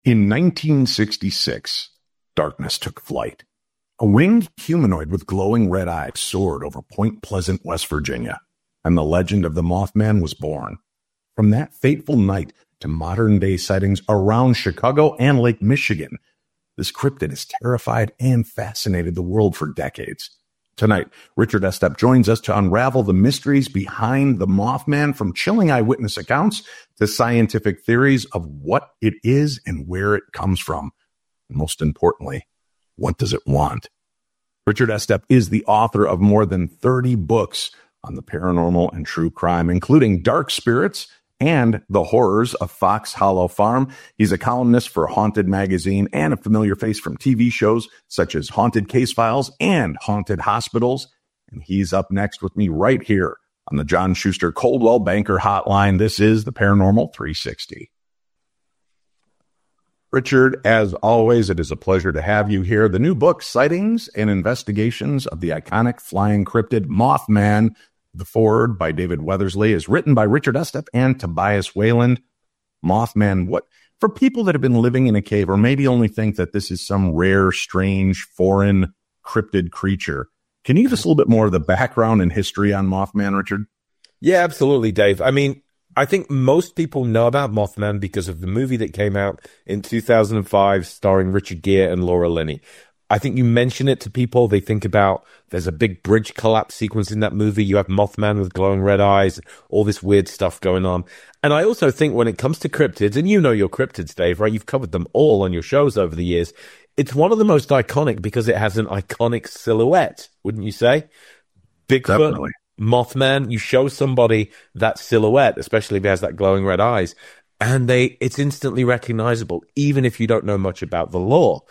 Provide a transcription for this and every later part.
In 1966, darkness took flight. A winged humanoid with glowing red eyes soared over Point Pleasant, West Virginia, and the legend of the Mothman was born. From that fateful night to modern-day sightings around Chicago and Lake Michigan, this cryptid has terrified and fascinated the world for decades. Tonight, Richard Estep joins us to unravel the mysteries behind the Mothman, from chilling eyewitness accounts to scientific theories of what it is and where it comes from. And most importantly, what does it want? Richard Estep is the author of more than 30 books on the paranormal and true crime, including Dark Spirits and The Horrors of Fox Hollow Farm. He's a columnist for Haunted Magazine and a familiar face from TV shows such as Haunted Case Files and Haunted Hospitals. And he's up next with me right here on the John Schuster Coldwell Banker Hotline. This is the Paranormal 360. Richard, as always, it is a pleasure to have you here. The new book, Sightings and Investigations of the Iconic Flying Cryptid Mothman, The Forward by David Weathersley, is written by Richard Estep and Tobias Wayland. Mothman, what for people that have been living in a cave or maybe only think that this is some rare, strange, foreign cryptid creature, can you give us a little bit more of the background and history on Mothman, Richard? Yeah, absolutely, Dave. I mean, I think most people know about Mothman because of the movie that came out in 2005 starring Richard Gere and Laura Linney. I think you mention it to people, they think about there's a big bridge collapse sequence in that movie. You have Mothman with glowing red eyes, all this weird stuff going on. And I also think when it comes to cryptids, and you know your cryptids, Dave, right? You've covered them all on your shows over the years. It's one of the most iconic because it has an iconic silhouette, wouldn't you say? Bigfoot, definitely. Mothman, you show somebody that silhouette, especially if it has that glowing red eyes, and it's instantly recognizable, even if you don't know much about the lore.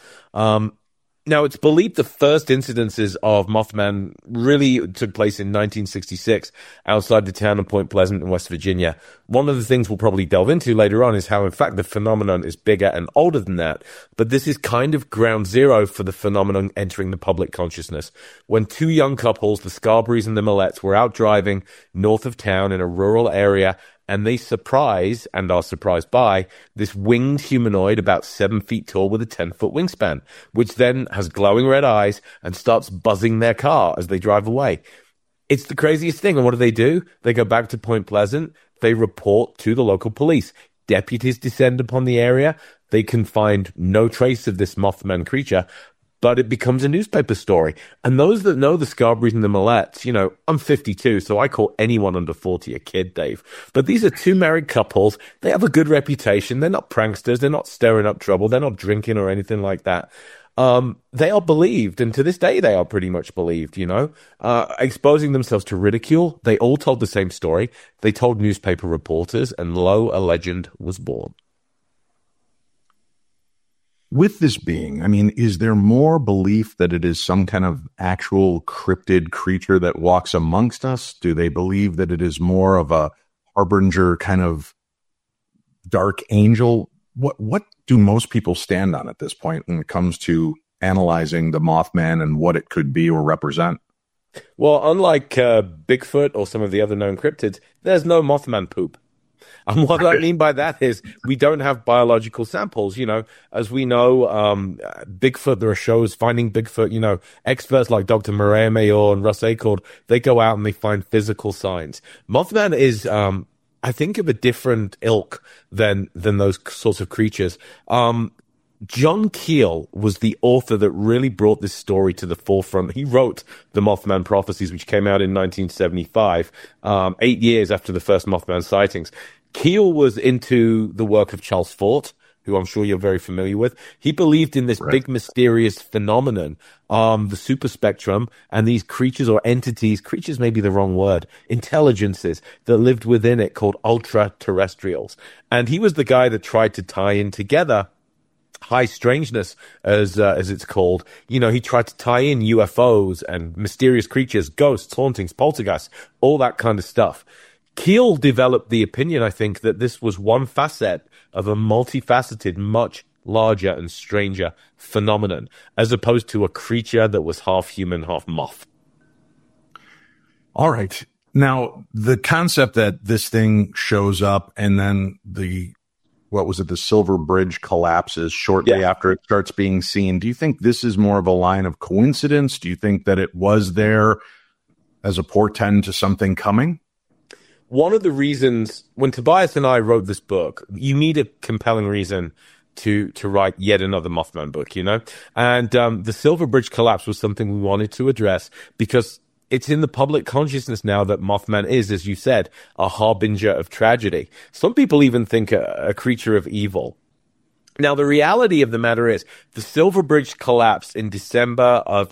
Now, it's believed the first incidences of Mothman really took place in 1966 outside the town of Point Pleasant in West Virginia. One of the things we'll probably delve into later on is how, in fact, the phenomenon is bigger and older than that. But this is kind of ground zero for the phenomenon entering the public consciousness. When two young couples, the Scarberrys and the Millettes, were out driving north of town in a rural area, and they surprise and are surprised by this winged humanoid about 7 feet tall with a 10-foot wingspan, which then has glowing red eyes and starts buzzing their car as they drive away. It's the craziest thing. And what do? They go back to Point Pleasant. They report to the local police. Deputies descend upon the area. They can find no trace of this Mothman creature, but it becomes a newspaper story. And those that know the Scarberrys and the Millettes, you know, I'm 52, so I call anyone under 40 a kid, Dave. But these are two married couples. They have a good reputation. They're not pranksters. They're not stirring up trouble. They're not drinking or anything like that. They are believed, and to this day, they are pretty much believed, you know, exposing themselves to ridicule. They all told the same story. They told newspaper reporters, and lo, a legend was born. With this being, I mean, is there more belief that it is some kind of actual cryptid creature that walks amongst us? Do they believe that it is more of a harbinger kind of dark angel? What do most people stand on at this point when it comes to analyzing the Mothman and what it could be or represent? Well, unlike Bigfoot or some of the other known cryptids, there's no Mothman poop. And what I mean by that is we don't have biological samples. You know, as we know, Bigfoot, there are shows finding Bigfoot, you know, experts like Dr. Maria Mayor and Russ Acord, they go out and they find physical signs. Mothman is, I think, of a different ilk than those sorts of creatures. John Keel was the author that really brought this story to the forefront. He wrote the Mothman Prophecies, which came out in 1975, 8 years after the first Mothman sightings. Keel was into the work of Charles Fort, who I'm sure you're very familiar with. He believed in this big mysterious phenomenon, the super spectrum, and these creatures or entities, creatures may be the wrong word, intelligences that lived within it called ultra-terrestrials. And he was the guy that tried to tie in together high strangeness, as it's called. You know, he tried to tie in UFOs and mysterious creatures, ghosts, hauntings, poltergeists, all that kind of stuff. Keel developed the opinion, I think, that this was one facet of a multifaceted, much larger and stranger phenomenon, as opposed to a creature that was half human, half moth. All right. Now, the concept that this thing shows up and then the what was it, the Silver Bridge collapses shortly after it starts being seen. Do you think this is more of a line of coincidence? Do you think that it was there as a portend to something coming? One of the reasons, when Tobias and I wrote this book, you need a compelling reason to write yet another Mothman book, you know? And the Silver Bridge collapse was something we wanted to address because it's in the public consciousness now that Mothman is, as you said, a harbinger of tragedy. Some people even think a creature of evil. Now, the reality of the matter is the Silver Bridge collapsed in December of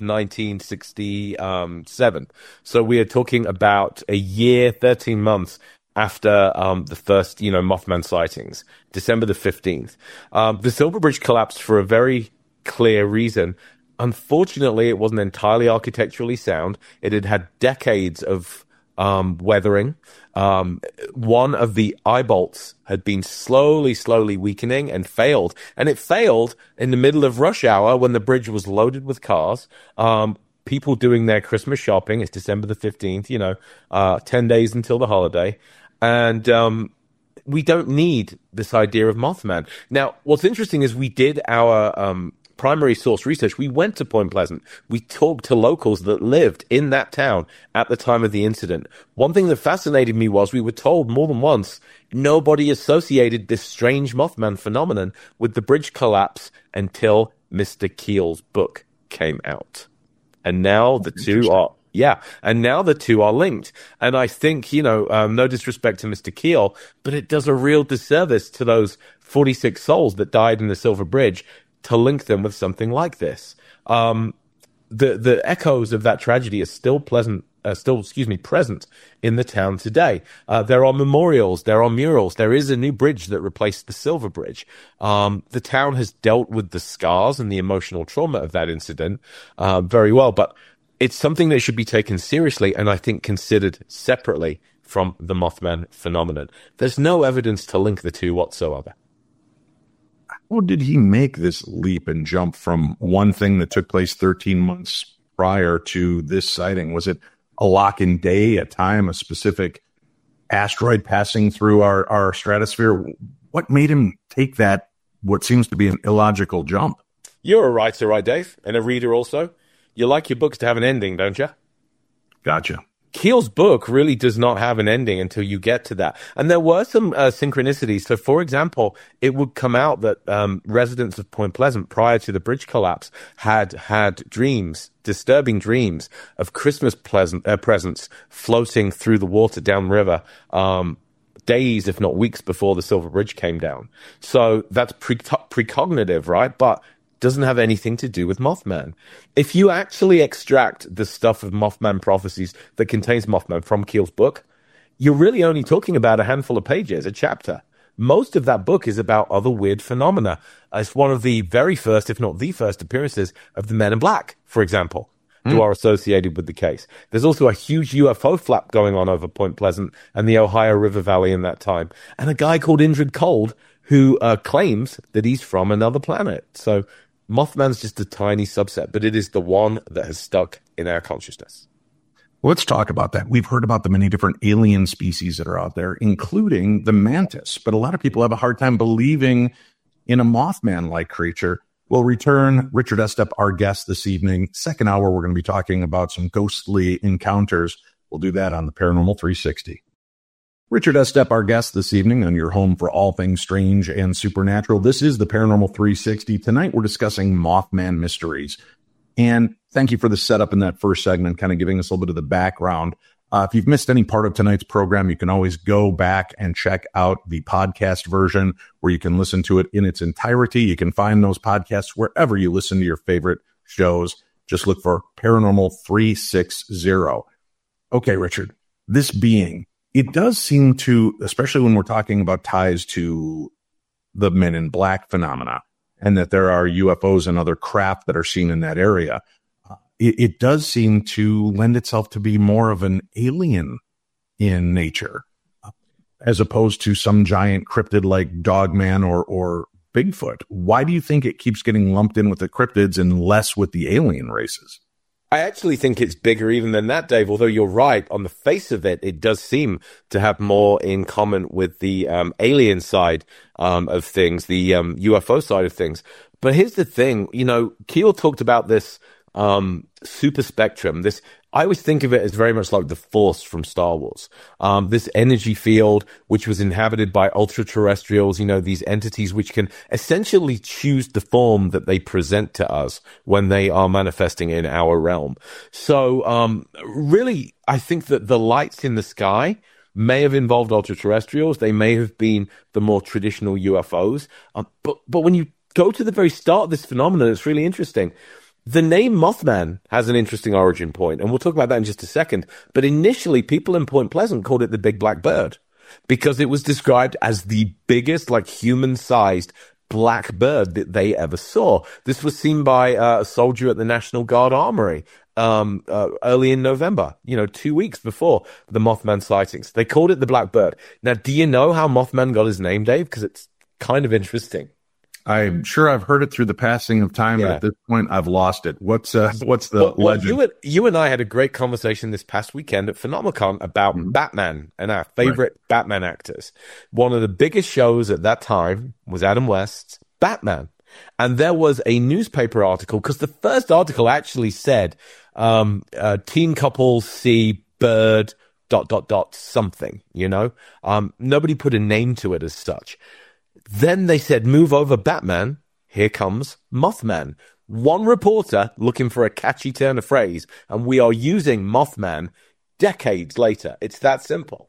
1967. So we are talking about a year, 13 months after the first, Mothman sightings, December the 15th. The Silver Bridge collapsed for a very clear reason. Unfortunately, it wasn't entirely architecturally sound. It had had decades of weathering. One of the eye bolts had been slowly weakening and failed. And it failed in the middle of rush hour when the bridge was loaded with cars. People doing their Christmas shopping. It's December the 15th, 10 days until the holiday. And we don't need this idea of Mothman. Now, what's interesting is we did our primary source research. We went to Point Pleasant. We talked to locals that lived in that town at the time of the incident. One thing that fascinated me was we were told more than once nobody associated this strange Mothman phenomenon with the bridge collapse until Mr. Keel's book came out. And now the two are linked. And I think, no disrespect to Mr. Keel, but it does a real disservice to those 46 souls that died in the Silver Bridge to link them with something like this. The echoes of that tragedy are still present in the town today. There are memorials, there are murals, there is a new bridge that replaced the Silver Bridge. The town has dealt with the scars and the emotional trauma of that incident very well, but it's something that should be taken seriously and I think considered separately from the Mothman phenomenon. There's no evidence to link the two whatsoever. How did he make this leap and jump from one thing that took place 13 months prior to this sighting? Was it a lock in day, a time, a specific asteroid passing through our stratosphere? What made him take that, what seems to be an illogical jump? You're a writer, right, Dave? And a reader also. You like your books to have an ending, don't you? Gotcha. Keel's book really does not have an ending until you get to that. And there were some synchronicities. So, for example, it would come out that residents of Point Pleasant prior to the bridge collapse had disturbing dreams of Christmas presents floating through the water downriver days, if not weeks, before the Silver Bridge came down. So that's precognitive, right? But doesn't have anything to do with Mothman. If you actually extract the stuff of Mothman prophecies that contains Mothman from Keel's book, you're really only talking about a handful of pages, a chapter. Most of that book is about other weird phenomena. It's one of the very first, if not the first, appearances of the Men in Black, for example, who are associated with the case. There's also a huge UFO flap going on over Point Pleasant and the Ohio River Valley in that time. And a guy called Indrid Cold who claims that he's from another planet. So Mothman's just a tiny subset, but it is the one that has stuck in our consciousness. Let's talk about that. We've heard about the many different alien species that are out there, including the mantis, but a lot of people have a hard time believing in a Mothman-like creature. We'll return. Richard Estep, our guest this evening. Second hour, we're going to be talking about some ghostly encounters. We'll do that on the Paranormal 360. Richard Estep, our guest this evening on your home for all things strange and supernatural. This is the Paranormal 360. Tonight, we're discussing Mothman mysteries. And thank you for the setup in that first segment, kind of giving us a little bit of the background. If you've missed any part of tonight's program, you can always go back and check out the podcast version where you can listen to it in its entirety. You can find those podcasts wherever you listen to your favorite shows. Just look for Paranormal 360. Okay, Richard, this being, it does seem to, especially when we're talking about ties to the Men in Black phenomena and that there are UFOs and other craft that are seen in that area, it does seem to lend itself to be more of an alien in nature as opposed to some giant cryptid like Dogman or Bigfoot. Why do you think it keeps getting lumped in with the cryptids and less with the alien races? I actually think it's bigger even than that, Dave, although you're right. On the face of it, it does seem to have more in common with the alien side of things, the UFO side of things. But here's the thing, Keel talked about this super spectrum. I always think of it as very much like the Force from Star Wars. This energy field, which was inhabited by ultra-terrestrials, these entities which can essentially choose the form that they present to us when they are manifesting in our realm. So, really, I think that the lights in the sky may have involved ultra-terrestrials. They may have been the more traditional UFOs. But when you go to the very start of this phenomenon, it's really interesting. The name Mothman has an interesting origin point, and we'll talk about that in just a second. But initially, people in Point Pleasant called it the Big Black Bird because it was described as the biggest, human-sized black bird that they ever saw. This was seen by a soldier at the National Guard Armory early in November, 2 weeks before the Mothman sightings. They called it the Black Bird. Now, do you know how Mothman got his name, Dave? Because it's kind of interesting. I'm sure I've heard it through the passing of time, but at this point, I've lost it. What's the legend? You and I had a great conversation this past weekend at Phenomicon about Batman and our favorite Batman actors. One of the biggest shows at that time was Adam West's Batman. And there was a newspaper article, because the first article actually said, teen couples see bird ... something, Nobody put a name to it as such. Then they said, move over Batman, here comes Mothman. One reporter looking for a catchy turn of phrase, and we are using Mothman decades later. It's that simple.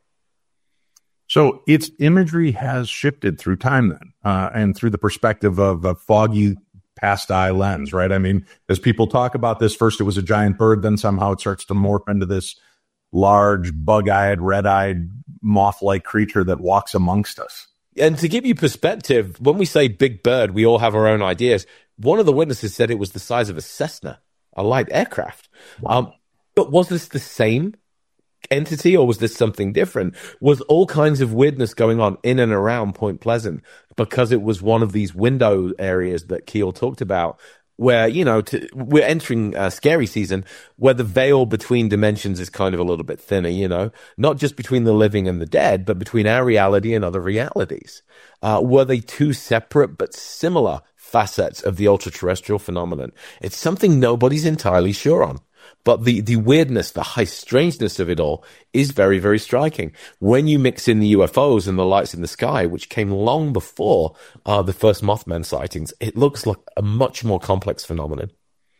So its imagery has shifted through time then, and through the perspective of a foggy past eye lens, right? I mean, as people talk about this, first it was a giant bird, then somehow it starts to morph into this large, bug-eyed, red-eyed, moth-like creature that walks amongst us. And to give you perspective, when we say big bird, we all have our own ideas. One of the witnesses said it was the size of a Cessna, a light aircraft. Wow. But was this the same entity or was this something different? Was all kinds of weirdness going on in and around Point Pleasant because it was one of these window areas that Keel talked about, where, we're entering scary season, where the veil between dimensions is kind of a little bit thinner, not just between the living and the dead, but between our reality and other realities. Were they two separate but similar facets of the ultra-terrestrial phenomenon? It's something nobody's entirely sure on. But the weirdness, the high strangeness of it all is very, very striking. When you mix in the UFOs and the lights in the sky, which came long before the first Mothman sightings, it looks like a much more complex phenomenon.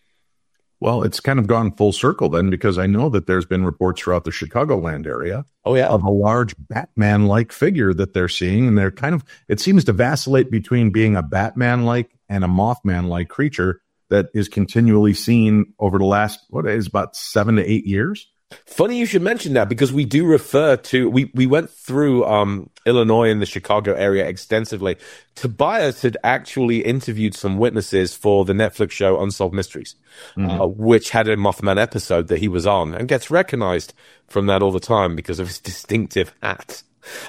Well, it's kind of gone full circle then, because I know that there's been reports throughout the Chicagoland area of a large Batman-like figure that they're seeing. And they're it seems to vacillate between being a Batman-like and a Mothman-like creature that is continually seen over the last, about 7 to 8 years? Funny you should mention that, because we do refer to, we went through Illinois and the Chicago area extensively. Tobias had actually interviewed some witnesses for the Netflix show Unsolved Mysteries, which had a Mothman episode that he was on and gets recognized from that all the time because of his distinctive hat.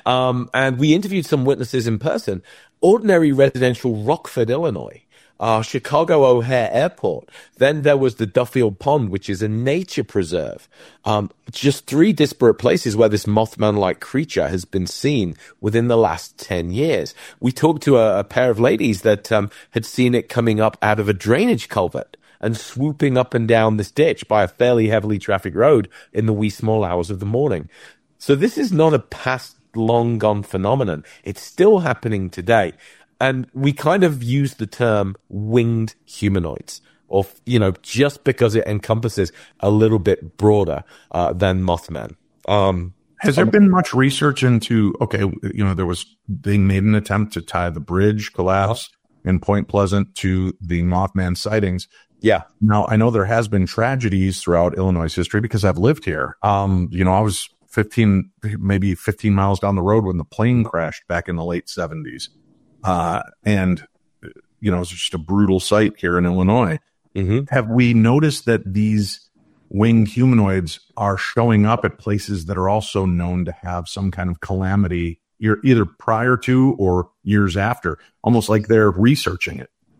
And we interviewed some witnesses in person. Ordinary residential Rockford, Illinois. Chicago O'Hare Airport. Then there was the Duffield Pond, which is a nature preserve. Just 3 disparate places where this Mothman-like creature has been seen within the last 10 years. We talked to a pair of ladies that had seen it coming up out of a drainage culvert and swooping up and down this ditch by a fairly heavily trafficked road in the wee small hours of the morning. So this is not a past long gone phenomenon. It's still happening today. And we kind of use the term winged humanoids, or, just because it encompasses a little bit broader than Mothman. Has there been much research into, they made an attempt to tie the bridge collapse in Point Pleasant to the Mothman sightings. Yeah. Now, I know there has been tragedies throughout Illinois history because I've lived here. I was 15 miles down the road when the plane crashed back in the late 70s. And it's just a brutal sight here in Illinois. Mm-hmm. Have we noticed that these winged humanoids are showing up at places that are also known to have some kind of calamity either prior to or years after, almost like they're researching it?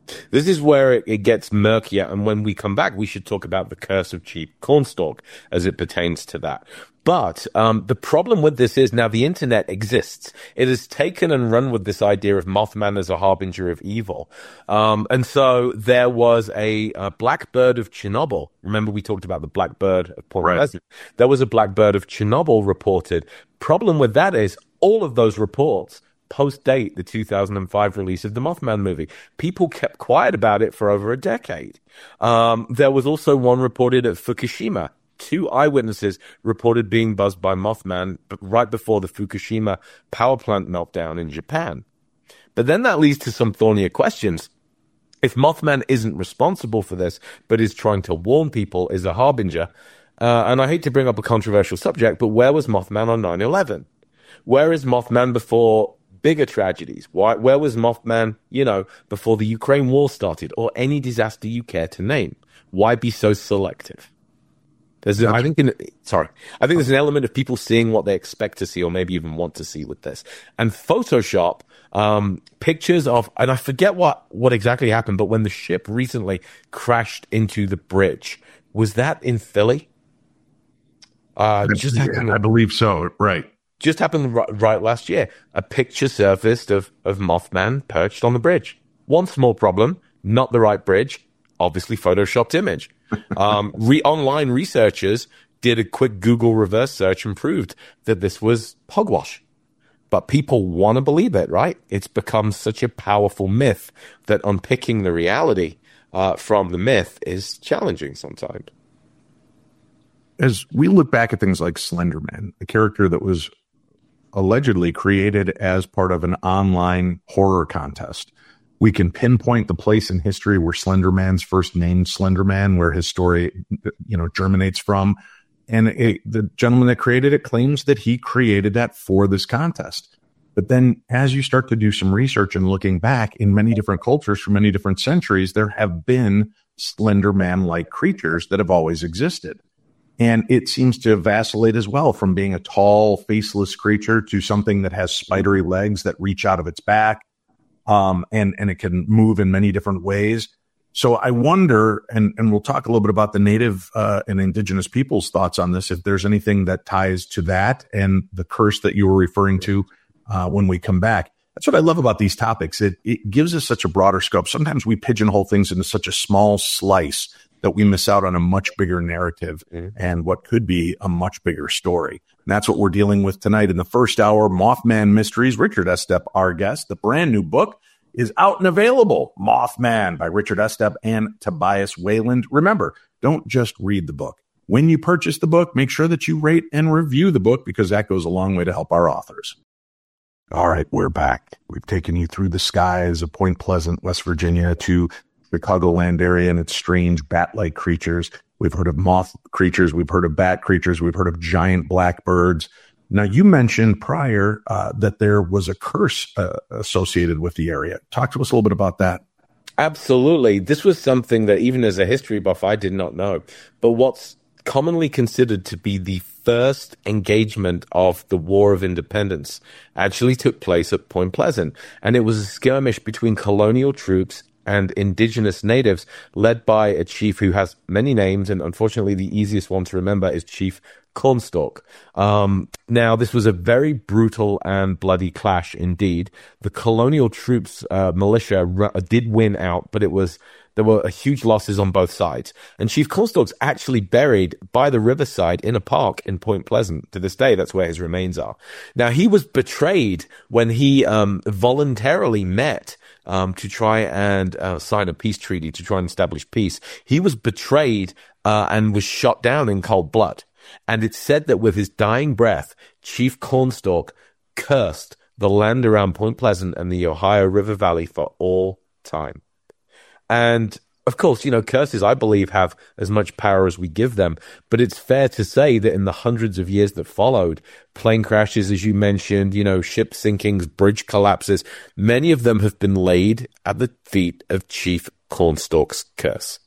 This is where it gets murkier, and when we come back, we should talk about the curse of Chief Cornstalk as it pertains to that. But the problem with this is now the internet exists. It has taken and run with this idea of Mothman as a harbinger of evil. And so there was a blackbird of Chernobyl. Remember, we talked about the blackbird of Point Pleasant. There was a blackbird of Chernobyl reported. Problem with that is all of those reports post-date the 2005 release of the Mothman movie. People kept quiet about it for over a decade. There was also one reported at Fukushima. 2 eyewitnesses reported being buzzed by Mothman right before the Fukushima power plant meltdown in Japan. But then that leads to some thornier questions. If Mothman isn't responsible for this, but is trying to warn people, is a harbinger, and I hate to bring up a controversial subject, but where was Mothman on 9/11? Where is Mothman before bigger tragedies? Where was Mothman, before the Ukraine war started, or any disaster you care to name? Why be so selective? I think there's an element of people seeing what they expect to see, or maybe even want to see with this. And Photoshop pictures of, and I forget what exactly happened, but when the ship recently crashed into the bridge, was that in Philly? I believe so. Right. Just happened right last year. A picture surfaced of Mothman perched on the bridge. One small problem, not the right bridge, obviously photoshopped image. Online researchers did a quick Google reverse search and proved that this was hogwash. But people want to believe it, right? It's become such a powerful myth that unpicking the reality from the myth is challenging sometimes. As we look back at things like Slender Man, a character that was allegedly created as part of an online horror contest, we can pinpoint the place in history where Slender Man's first named Slender Man, where his story, germinates from. And the gentleman that created it claims that he created that for this contest. But then as you start to do some research and looking back in many different cultures for many different centuries, there have been Slender Man-like creatures that have always existed. And it seems to vacillate as well, from being a tall, faceless creature to something that has spidery legs that reach out of its back. And it can move in many different ways. So I wonder, and we'll talk a little bit about the native and indigenous people's thoughts on this, if there's anything that ties to that and the curse that you were referring to when we come back. That's what I love about these topics. It gives us such a broader scope. Sometimes we pigeonhole things into such a small slice that we miss out on a much bigger narrative and what could be a much bigger story. And that's what we're dealing with tonight in the first hour, Mothman Mysteries. Richard Estep, our guest. The brand new book is out and available, Mothman by Richard Estep and Tobias Wayland. Remember, don't just read the book. When you purchase the book, make sure that you rate and review the book, because that goes a long way to help our authors. All right, we're back. We've taken you through the skies of Point Pleasant, West Virginia, to Chicagoland area and its strange bat-like creatures. We've heard of moth creatures. We've heard of bat creatures. We've heard of giant blackbirds. Now, you mentioned prior that there was a curse associated with the area. Talk to us a little bit about that. Absolutely. This was something that even as a history buff, I did not know. But what's commonly considered to be the first engagement of the War of Independence actually took place at Point Pleasant. And it was a skirmish between colonial troops and indigenous natives, led by a chief who has many names, and unfortunately the easiest one to remember is Chief Cornstalk. Now, this was a very brutal and bloody clash indeed. The colonial troops, militia, did win out, but there were huge losses on both sides. And Chief Cornstalk's actually buried by the riverside in a park in Point Pleasant. To this day, that's where his remains are. Now, he was betrayed when he voluntarily met to try and sign a peace treaty, to try and establish peace. He was betrayed and was shot down in cold blood. And it's said that with his dying breath, Chief Cornstalk cursed the land around Point Pleasant and the Ohio River Valley for all time. And of course, curses, I believe, have as much power as we give them. But it's fair to say that in the hundreds of years that followed, plane crashes, as you mentioned, ship sinkings, bridge collapses, many of them have been laid at the feet of Chief Cornstalk's curse.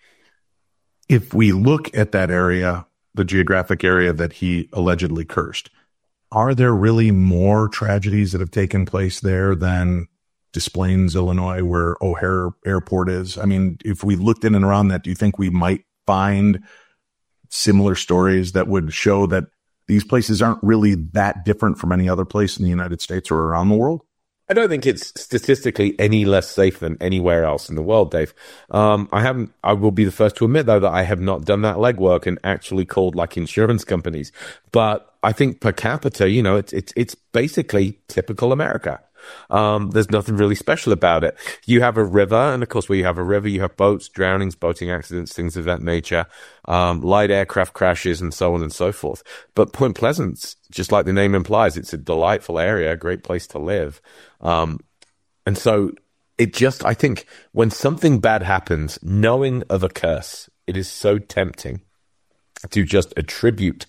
If we look at that area, the geographic area that he allegedly cursed, are there really more tragedies that have taken place there than Des Plaines, Illinois, where O'Hare Airport is. I mean, if we looked in and around that, do you think we might find similar stories that would show that these places aren't really that different from any other place in the United States or around the world? I don't think it's statistically any less safe than anywhere else in the world, Dave. I will be the first to admit, though, that I have not done that legwork and actually called like insurance companies. But I think per capita, it's basically typical America. There's nothing really special about it. You have a river, and of course, where you have a river, you have boats, drownings, boating accidents, things of that nature, light aircraft crashes, and so on and so forth. But Point Pleasant, just like the name implies, it's a delightful area, a great place to live. And so I think when something bad happens, knowing of a curse, it is so tempting to just attribute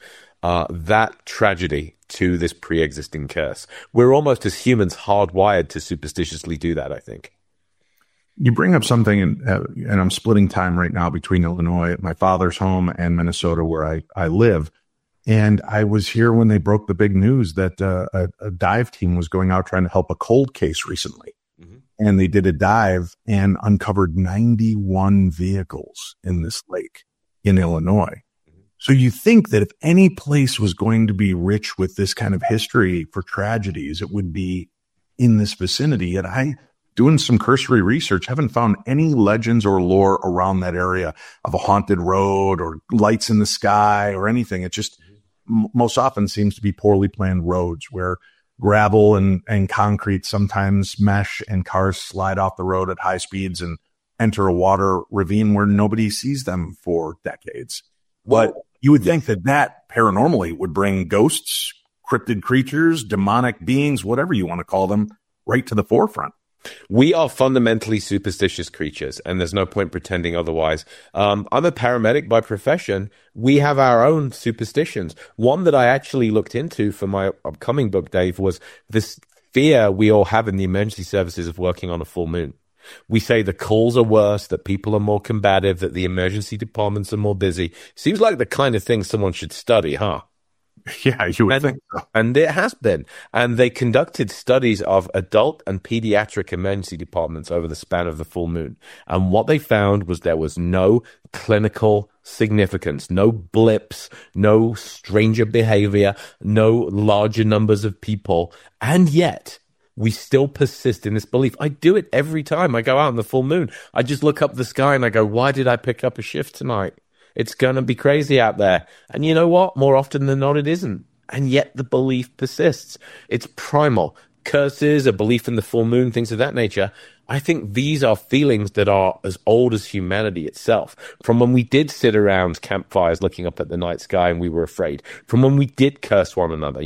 that tragedy to this pre-existing curse. We're almost, as humans, hardwired to superstitiously do that, I think. You bring up something, and I'm splitting time right now between Illinois, my father's home, and Minnesota, where I live. And I was here when they broke the big news that a dive team was going out trying to help a cold case recently. Mm-hmm. And they did a dive and uncovered 91 vehicles in this lake in Illinois. So you think that if any place was going to be rich with this kind of history for tragedies, it would be in this vicinity. And I, doing some cursory research, haven't found any legends or lore around that area of a haunted road or lights in the sky or anything. It just most often seems to be poorly planned roads where gravel and concrete sometimes mesh and cars slide off the road at high speeds and enter a water ravine where nobody sees them for decades. But you would think that paranormally would bring ghosts, cryptid creatures, demonic beings, whatever you want to call them, right to the forefront. We are fundamentally superstitious creatures, and there's no point pretending otherwise. I'm a paramedic by profession. We have our own superstitions. One that I actually looked into for my upcoming book, Dave, was this fear we all have in the emergency services of working on a full moon. We say the calls are worse, that people are more combative, that the emergency departments are more busy. Seems like the kind of thing someone should study, huh? Yeah, you would think so. And it has been. And they conducted studies of adult and pediatric emergency departments over the span of the full moon. And what they found was there was no clinical significance, no blips, no stranger behavior, no larger numbers of people. And yet we still persist in this belief. I do it every time I go out on the full moon. I just look up the sky and I go, why did I pick up a shift tonight? It's going to be crazy out there. And you know what? More often than not, it isn't. And yet the belief persists. It's primal. Curses, a belief in the full moon, things of that nature. I think these are feelings that are as old as humanity itself. From when we did sit around campfires looking up at the night sky and we were afraid. From when we did curse one another,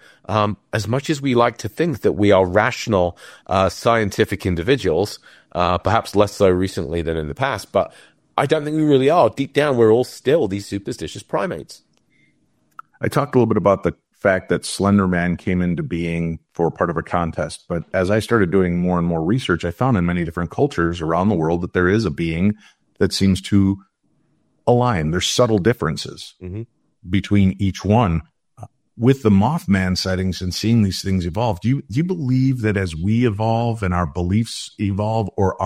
as much as we like to think that we are rational, scientific individuals, perhaps less so recently than in the past, but I don't think we really are. Deep down, we're all still these superstitious primates. I talked a little bit about the fact that Slender Man came into being for part of a contest. But as I started doing more and more research, I found in many different cultures around the world that there is a being that seems to align. There's subtle differences between each one. With the Mothman sightings and seeing these things evolve, do you believe that as we evolve and our beliefs evolve, or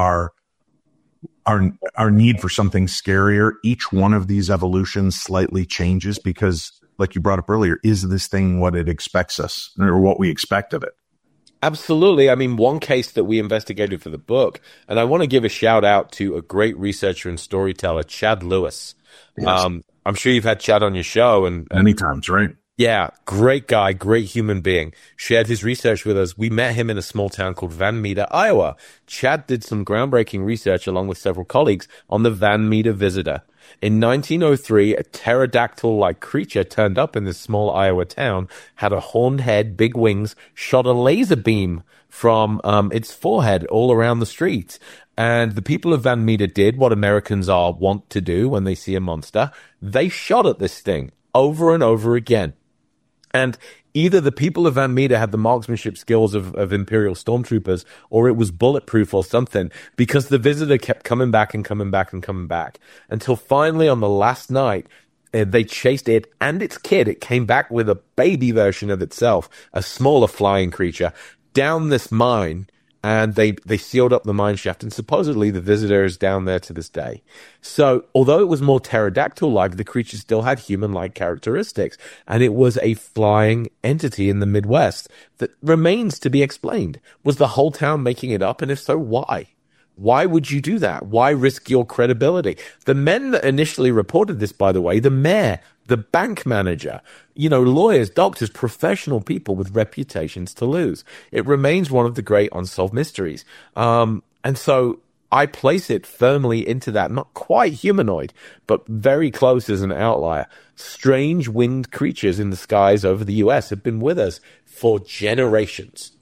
our need for something scarier, each one of these evolutions slightly changes? Because, like you brought up earlier, is this thing what it expects us, or what we expect of it? Absolutely. I mean, one case that we investigated for the book, and I want to give a shout out to a great researcher and storyteller, Chad Lewis. Yes. I'm sure you've had Chad on your show. And many times, right? Yeah, great guy, great human being. Shared his research with us. We met him in a small town called Van Meter, Iowa. Chad did some groundbreaking research along with several colleagues on the Van Meter visitor. In 1903, a pterodactyl-like creature turned up in this small Iowa town, had a horned head, big wings, shot a laser beam from its forehead all around the street. And the people of Van Meter did what Americans are wont to do when they see a monster. They shot at this thing over and over again. And either the people of Van Meter had the marksmanship skills of Imperial stormtroopers, or it was bulletproof or something, because the visitor kept coming back and coming back and coming back until finally on the last night, they chased it and its kid. It came back with a baby version of itself, a smaller flying creature, down this mine and they sealed up the mine shaft, and supposedly the visitor is down there to this day. So although it was more pterodactyl-like, the creature still had human-like characteristics, and it was a flying entity in the Midwest that remains to be explained. Was the whole town making it up, and if so, why? Why would you do that? Why risk your credibility? The men that initially reported this, by the way, the mayor, the bank manager, lawyers, doctors, professional people with reputations to lose. It remains one of the great unsolved mysteries. And so I place it firmly into that, not quite humanoid, but very close as an outlier. Strange winged creatures in the skies over the US have been with us for generations.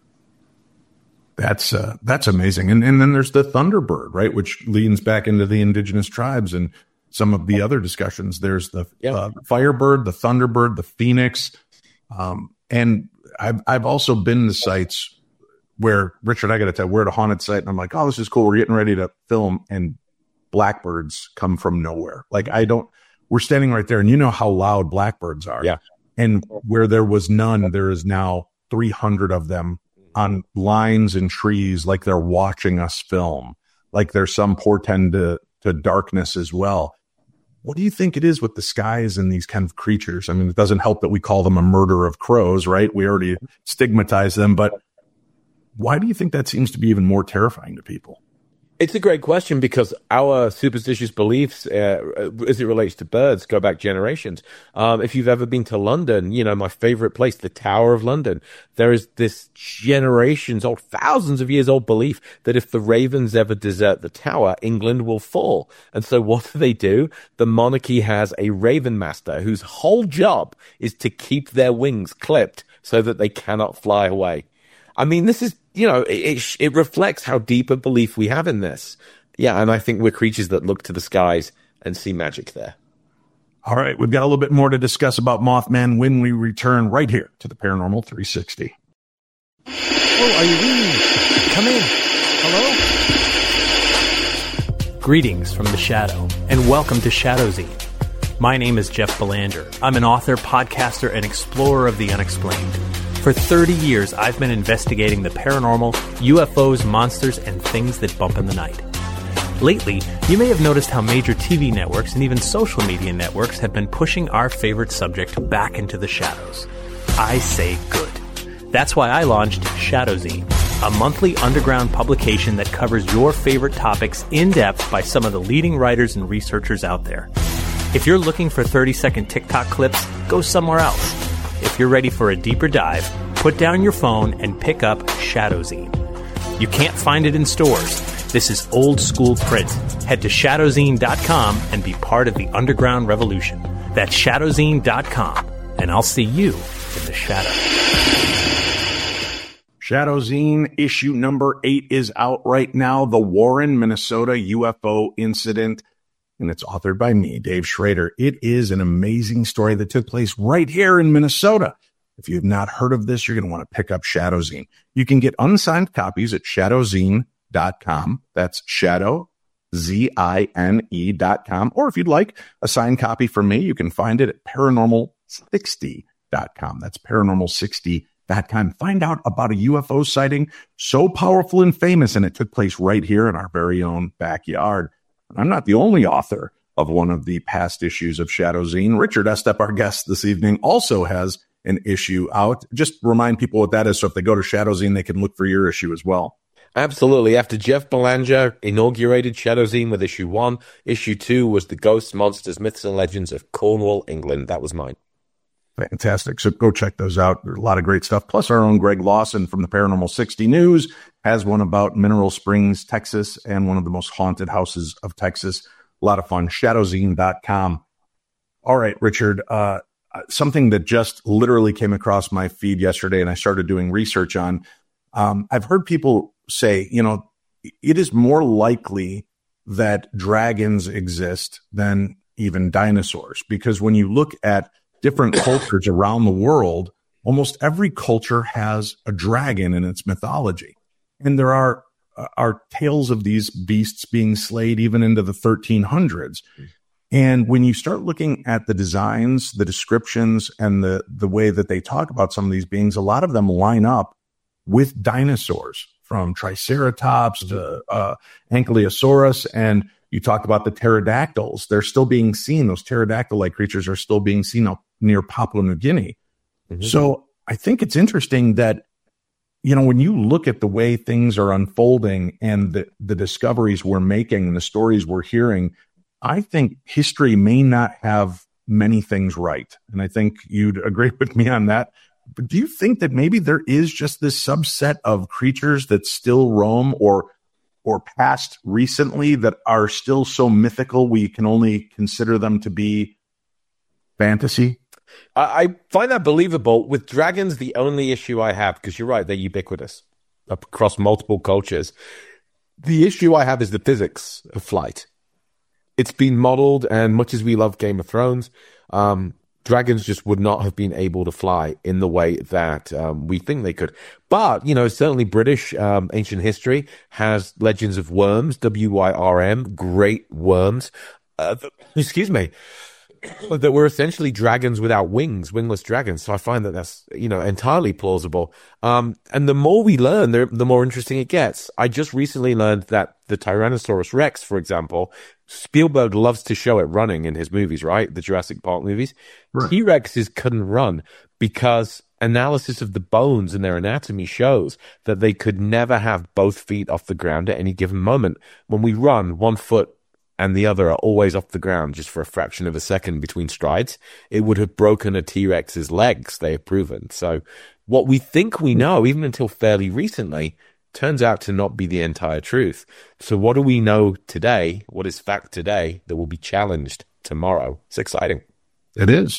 That's amazing. And then there's the Thunderbird, right? Which leans back into the indigenous tribes and some of the other discussions. There's the Firebird, the Thunderbird, the Phoenix. And I've also been to sites where, Richard, I got to tell you, we're at a haunted site and I'm like, oh, this is cool. We're getting ready to film, and blackbirds come from nowhere. Like, we're standing right there, and you know how loud blackbirds are. Yeah. And where there was none, there is now 300 of them on lines and trees, like they're watching us film, like there's some portend to darkness as well. What do you think it is with the skies and these kind of creatures? I mean, it doesn't help that we call them a murder of crows, right? We already stigmatize them, but why do you think that seems to be even more terrifying to people? It's a great question, because our superstitious beliefs, as it relates to birds, go back generations. If you've ever been to London, my favorite place, the Tower of London, there is this generations old, thousands of years old belief that if the ravens ever desert the tower, England will fall. And so what do? The monarchy has a raven master whose whole job is to keep their wings clipped so that they cannot fly away. I mean, this is, it reflects how deep a belief we have in this. Yeah, and I think we're creatures that look to the skies and see magic there. All right, we've got a little bit more to discuss about Mothman when we return right here to the Paranormal 360. Oh, are you reading? Come in. Hello? Greetings from the Shadow, and welcome to Shadowzine. My name is Jeff Belanger. I'm an author, podcaster, and explorer of the unexplained. For 30 years, I've been investigating the paranormal, UFOs, monsters, and things that bump in the night. Lately, you may have noticed how major TV networks and even social media networks have been pushing our favorite subject back into the shadows. I say good. That's why I launched Shadowzine, a monthly underground publication that covers your favorite topics in depth by some of the leading writers and researchers out there. If you're looking for 30-second TikTok clips, go somewhere else. If you're ready for a deeper dive, put down your phone and pick up Shadowzine. You can't find it in stores. This is old school print. Head to shadowzine.com and be part of the underground revolution. That's shadowzine.com, and I'll see you in the shadow. Shadowzine issue number 8 is out right now. The Warren, Minnesota UFO incident. And it's authored by me, Dave Schrader. It is an amazing story that took place right here in Minnesota. If you've not heard of this, you're going to want to pick up Shadowzine. You can get unsigned copies at shadowzine.com. That's shadow, ZINE.com. Or if you'd like a signed copy from me, you can find it at paranormal60.com. That's paranormal60.com. Find out about a UFO sighting so powerful and famous, and it took place right here in our very own backyard. I'm not the only author of one of the past issues of Shadowzine. Richard Estep, our guest this evening, also has an issue out. Just remind people what that is, so if they go to Shadowzine, they can look for your issue as well. Absolutely. After Jeff Belanger inaugurated Shadowzine with issue 1, issue 2 was the Ghosts, Monsters, Myths, and Legends of Cornwall, England. That was mine. Fantastic. So go check those out. There's a lot of great stuff. Plus, our own Greg Lawson from the Paranormal 60 News has one about Mineral Springs, Texas, and one of the most haunted houses of Texas. A lot of fun. Shadowzine.com. All right, Richard. Something that just literally came across my feed yesterday and I started doing research on. I've heard people say, it is more likely that dragons exist than even dinosaurs, because when you look at different cultures around the world, almost every culture has a dragon in its mythology. And there are tales of these beasts being slayed even into the 1300s. And when you start looking at the designs, the descriptions, and the way that they talk about some of these beings, a lot of them line up with dinosaurs from Triceratops to Ankylosaurus. And you talk about the pterodactyls. They're still being seen. Those pterodactyl-like creatures are still being seen up near Papua New Guinea. Mm-hmm. So I think it's interesting that, when you look at the way things are unfolding and the discoveries we're making and the stories we're hearing, I think history may not have many things right. And I think you'd agree with me on that. But do you think that maybe there is just this subset of creatures that still roam or passed recently that are still so mythical we can only consider them to be fantasy? I find that believable. With dragons, the only issue I have, because you're right, they're ubiquitous across multiple cultures. The issue I have is the physics of flight. It's been modeled, and much as we love Game of Thrones, dragons just would not have been able to fly in the way that we think they could. But, certainly British ancient history has legends of worms, W-Y-R-M, great worms, that were essentially dragons without wings, wingless dragons. So I find that that's, entirely plausible. And the more we learn, the more interesting it gets. I just recently learned that the Tyrannosaurus Rex, for example, Spielberg loves to show it running in his movies, right? The Jurassic Park movies. Right. T-Rexes couldn't run because analysis of the bones and their anatomy shows that they could never have both feet off the ground at any given moment. When we run, one foot and the other are always off the ground just for a fraction of a second between strides, it would have broken a T-Rex's legs, they have proven. So what we think we know, even until fairly recently, turns out to not be the entire truth. So what do we know today? What is fact today that will be challenged tomorrow? It's exciting. It is.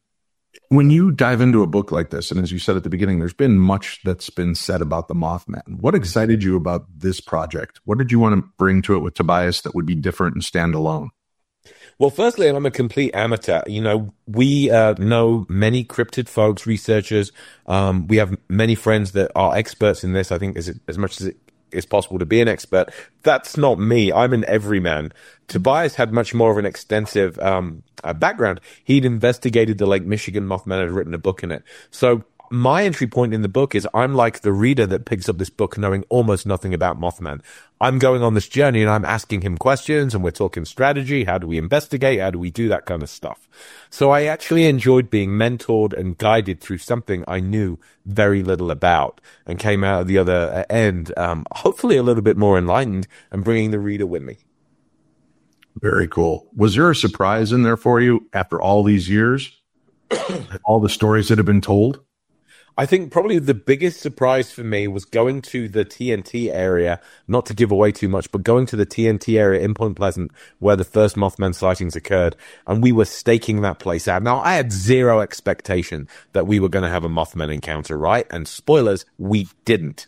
When you dive into a book like this, and as you said at the beginning, there's been much that's been said about the Mothman. What excited you about this project? What did you want to bring to it with Tobias that would be different and stand alone? Well, firstly, I'm a complete amateur. We know many cryptid folks, researchers. We have many friends that are experts in this. I think as much as it is possible to be an expert. That's not me. I'm an everyman. Tobias had much more of an extensive background. He'd investigated the Lake Michigan Mothman, had written a book in it. So my entry point in the book is I'm like the reader that picks up this book knowing almost nothing about Mothman. I'm going on this journey and I'm asking him questions and we're talking strategy. How do we investigate? How do we do that kind of stuff? So I actually enjoyed being mentored and guided through something I knew very little about and came out of the other end, hopefully a little bit more enlightened and bringing the reader with me. Very cool. Was there a surprise in there for you after all these years? All the stories that have been told? I think probably the biggest surprise for me was going to the TNT area, not to give away too much, but going to the TNT area in Point Pleasant where the first Mothman sightings occurred, and we were staking that place out. Now, I had zero expectation that we were going to have a Mothman encounter, right? And spoilers, we didn't.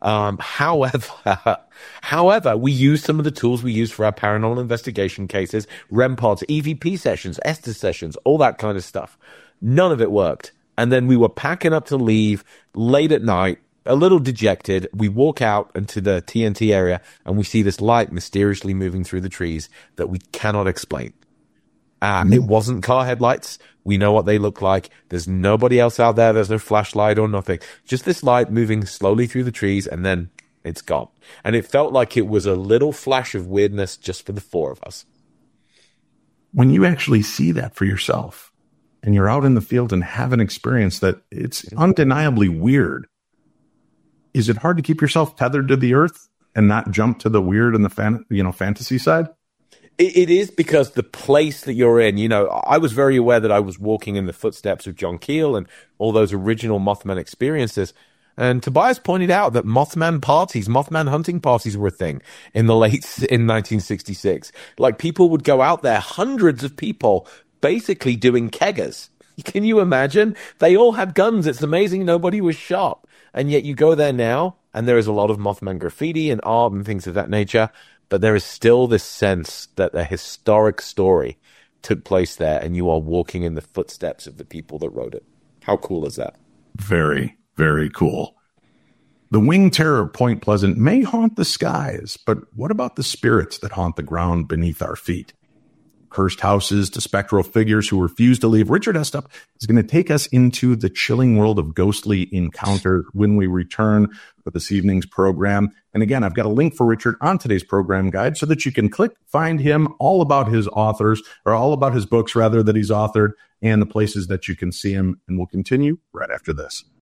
However, we used some of the tools we use for our paranormal investigation cases, REM pods, EVP sessions, Estes sessions, all that kind of stuff. None of it worked. And then we were packing up to leave late at night, a little dejected. We walk out into the TNT area and we see this light mysteriously moving through the trees that we cannot explain. It wasn't car headlights. We know what they look like. There's nobody else out there. There's no flashlight or nothing. Just this light moving slowly through the trees and then it's gone. And it felt like it was a little flash of weirdness just for the four of us. When you actually see that for yourself, and you're out in the field and have an experience that it's undeniably weird, is it hard to keep yourself tethered to the earth and not jump to the weird and the fantasy side? It is, because the place that you're in, I was very aware that I was walking in the footsteps of John Keel and all those original Mothman experiences. And Tobias pointed out that Mothman hunting parties were a thing in 1966. Like, people would go out there, hundreds of people, basically doing keggers. Can you imagine? They all had guns. It's amazing nobody was shot. And yet you go there now, and there is a lot of Mothman graffiti and art and things of that nature, but there is still this sense that a historic story took place there, and you are walking in the footsteps of the people that wrote it. How cool is that? Very, very cool. The winged terror of Point Pleasant may haunt the skies, but what about the spirits that haunt the ground beneath our feet? cursed houses to spectral figures who refuse to leave, Richard Estup is going to take us into the chilling world of ghostly encounters when we return for this evening's program. And again, I've got a link for Richard on today's program guide so that you can click, find him, all about his authors, or all about his books, rather, that he's authored, and the places that you can see him. And we'll continue right after this.